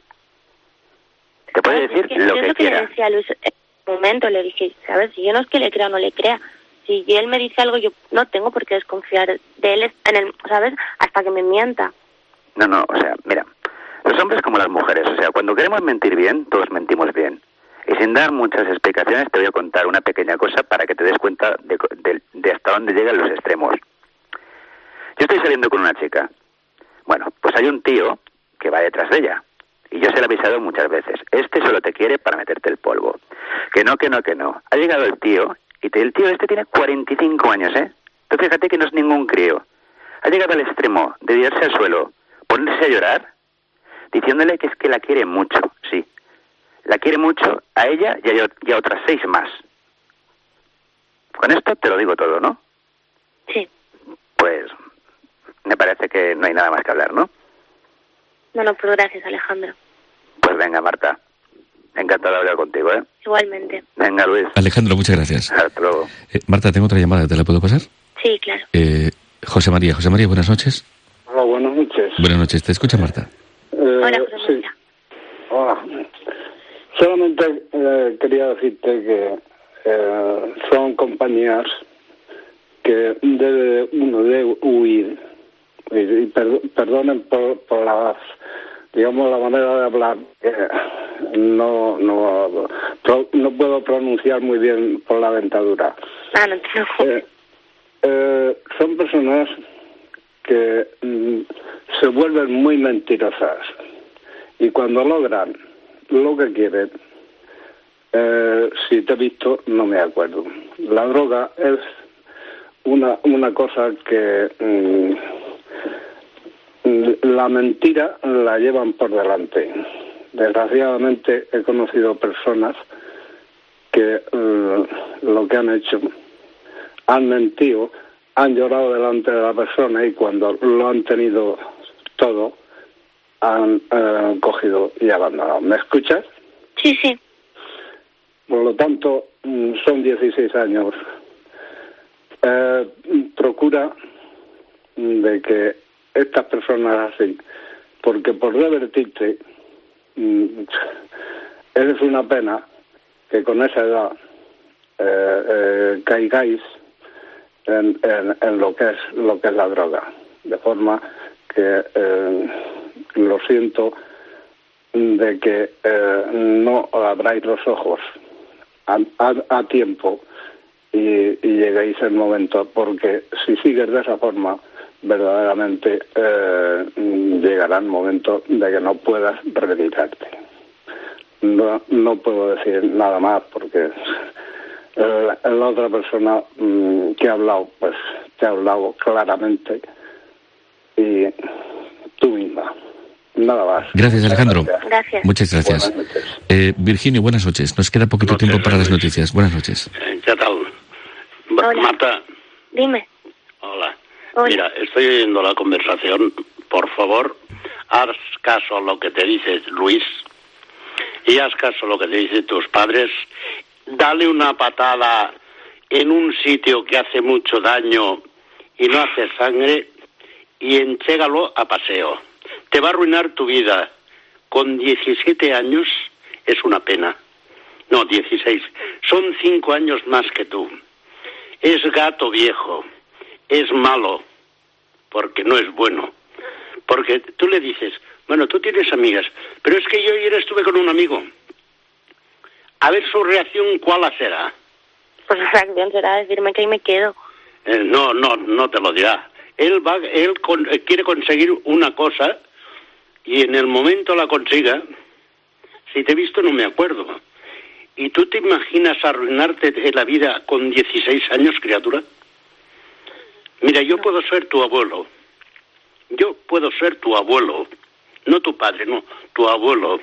Te puede decir lo que quiera. Le decía a Luis, en un momento le dije, ¿sabes? Si yo no es que le crea o no le crea. Si él me dice algo, yo no tengo por qué desconfiar de él, ¿sabes? Hasta que me mienta. No, o sea, mira, los hombres como las mujeres, o sea, cuando queremos mentir bien, todos mentimos bien. Y sin dar muchas explicaciones, te voy a contar una pequeña cosa para que te des cuenta de hasta dónde llegan los extremos. Yo estoy saliendo con una chica. Bueno, pues hay un tío que va detrás de ella. Y yo se lo he avisado muchas veces. Este solo te quiere para meterte el polvo. Que no. Ha llegado el tío, y el tío este tiene 45 años, ¿eh? Tú fíjate que no es ningún crío. Ha llegado al extremo de tirarse al suelo, ponerse a llorar, diciéndole que es que la quiere mucho, sí. La quiere mucho a ella y a otras 6 más. Con esto te lo digo todo, ¿no? Sí. Pues me parece que no hay nada más que hablar, ¿no? No, pues gracias, Alejandro. Pues venga, Marta. Encantado de hablar contigo, ¿eh? Igualmente. Venga, Luis. Alejandro, muchas gracias. Hasta luego. Marta, tengo otra llamada, ¿te la puedo pasar? Sí, claro. José María, buenas noches. Hola, buenas noches. Buenas noches, ¿te escucha Marta? Hola, José María. Sí. Hola. Solamente quería decirte que son compañías que uno debe huir. Y perdonen por la manera de hablar, que no puedo pronunciar muy bien por la dentadura. No te preocupes. Son personas que se vuelven muy mentirosas y cuando logran lo que quieren, si te he visto no me acuerdo. La droga es una cosa que la mentira la llevan por delante. Desgraciadamente he conocido personas que lo que han hecho, han mentido, han llorado delante de la persona y cuando lo han tenido todo, han cogido y abandonado. ¿Me escuchas? Sí. Por lo tanto, son 16 años. Procura de que estas personas hacen, porque por revertirte es una pena que con esa edad caigáis en lo que es la droga, de forma que lo siento de que no abráis los ojos a tiempo y lleguéis el momento, porque si sigues de esa forma verdaderamente llegará el momento de que no puedas retirarte. No puedo decir nada más porque la otra persona que ha hablado, pues te ha hablado claramente, y tú misma. Nada más. Gracias, Alejandro. Gracias. Muchas gracias. Virginio, buenas noches. Nos queda poquito tiempo para las noticias. Buenas noches. ¿Qué tal? Hola. Marta. Dime. Hola. Hola. Mira, estoy oyendo la conversación. Por favor, haz caso a lo que te dice Luis y haz caso a lo que te dicen tus padres. Dale una patada en un sitio que hace mucho daño y no hace sangre y enchégalo a paseo. Te va a arruinar tu vida. Con 17 años es una pena. No, 16. Son 5 años más que tú. Es gato viejo. Es malo. Porque no es bueno. Porque tú le dices, bueno, tú tienes amigas, pero es que yo ayer estuve con un amigo. A ver su reacción, ¿cuál será? Pues la reacción será decirme que ahí me quedo. No te lo dirá. Él quiere conseguir una cosa y en el momento la consiga. Si te he visto no me acuerdo. ¿Y tú te imaginas arruinarte de la vida con 16 años, criatura? Mira, yo puedo ser tu abuelo. Yo puedo ser tu abuelo. No tu padre, no, tu abuelo.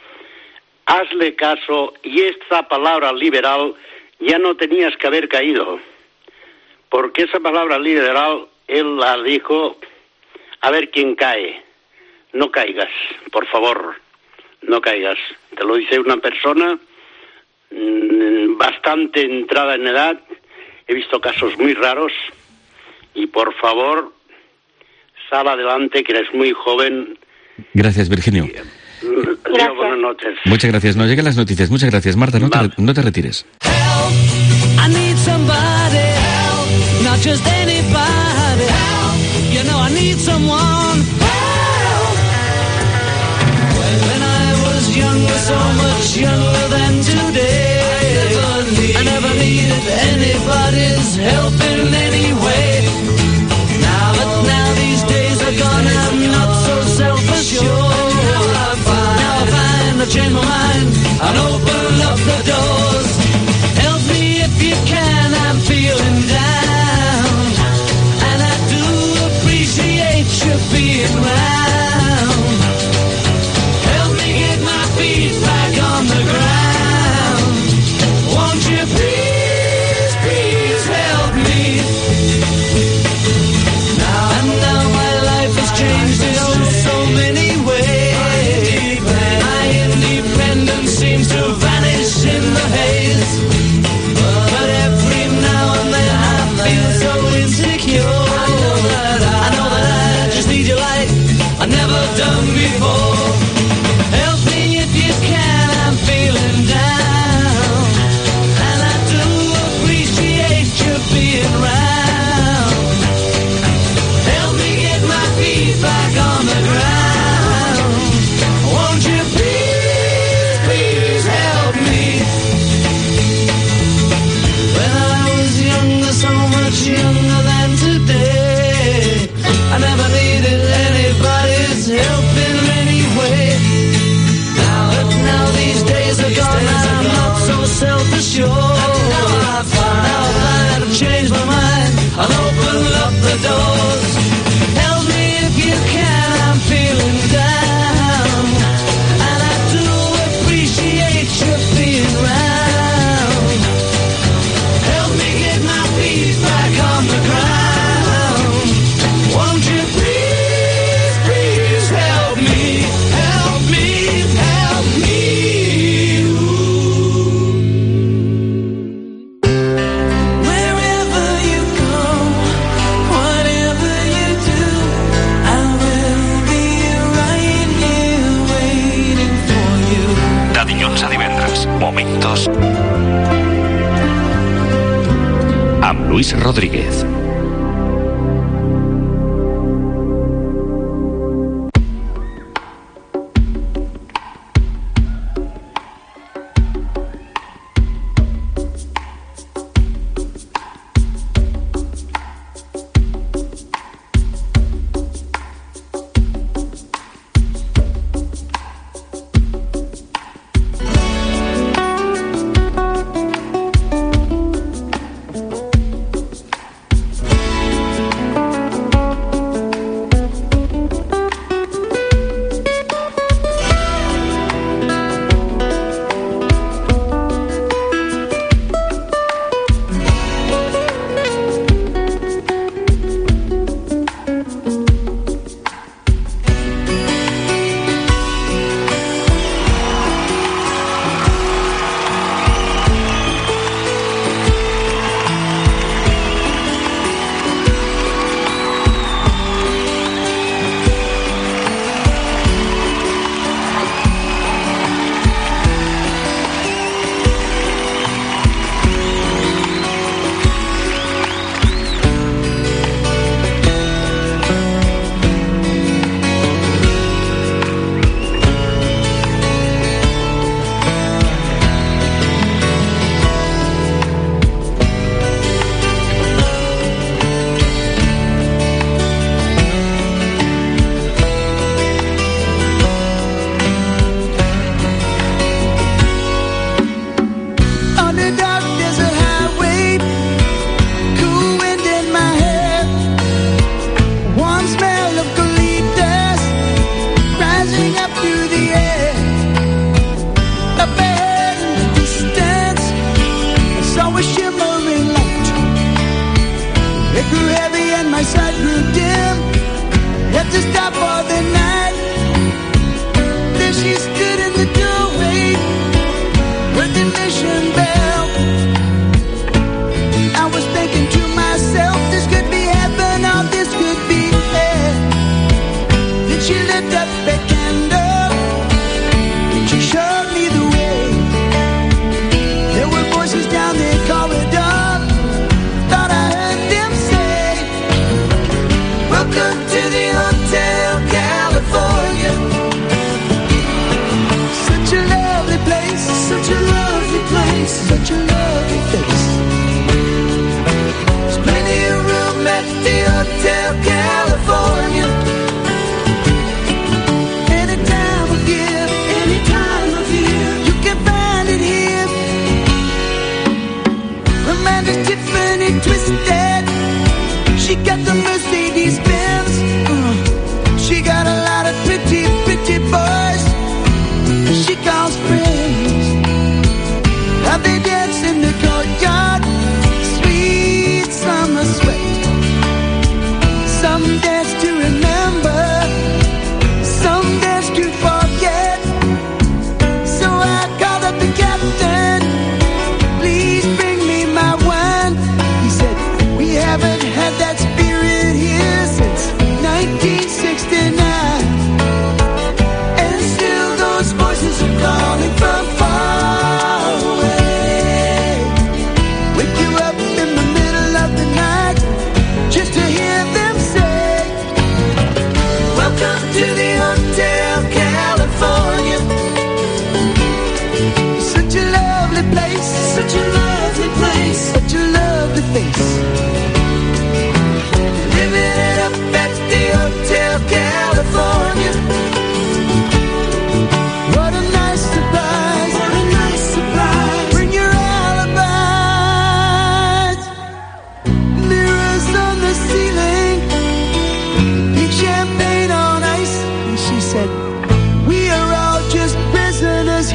Hazle caso y esta palabra liberal ya no tenías que haber caído. Porque esa palabra liberal, él la dijo, a ver quién cae. No caigas, por favor, no caigas. Te lo dice una persona bastante entrada en edad. He visto casos muy raros. Y por favor, sal adelante, que eres muy joven. Gracias, Virginio. Gracias. Buenas noches. Muchas gracias. Nos llegan las noticias. Muchas gracias, Marta. No te retires. Help, I need somebody help, not just anybody help, you know I need someone help. When I was younger, so much younger than today, I never needed anybody's help in any way. Now these days are gone, I'm not so self-assured. Now I find I've changed my mind and open up the doors. Help me if you can, I'm feeling down, and I do appreciate you being round. Help me get my feet back on the ground. Luis Rodríguez.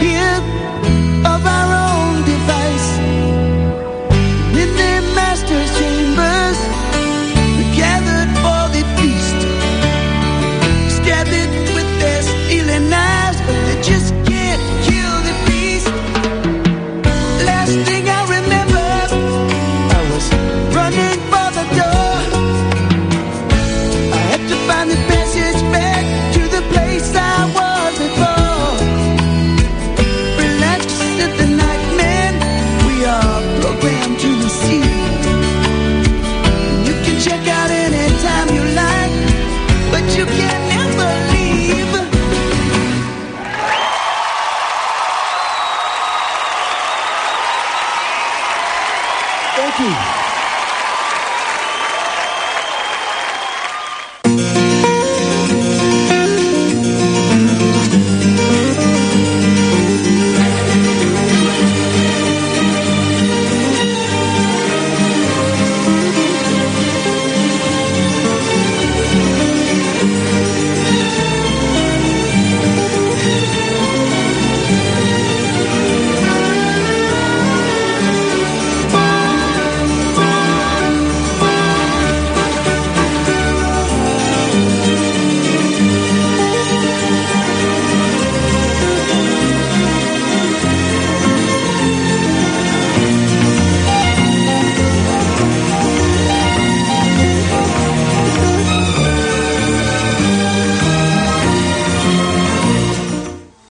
Masters Becky.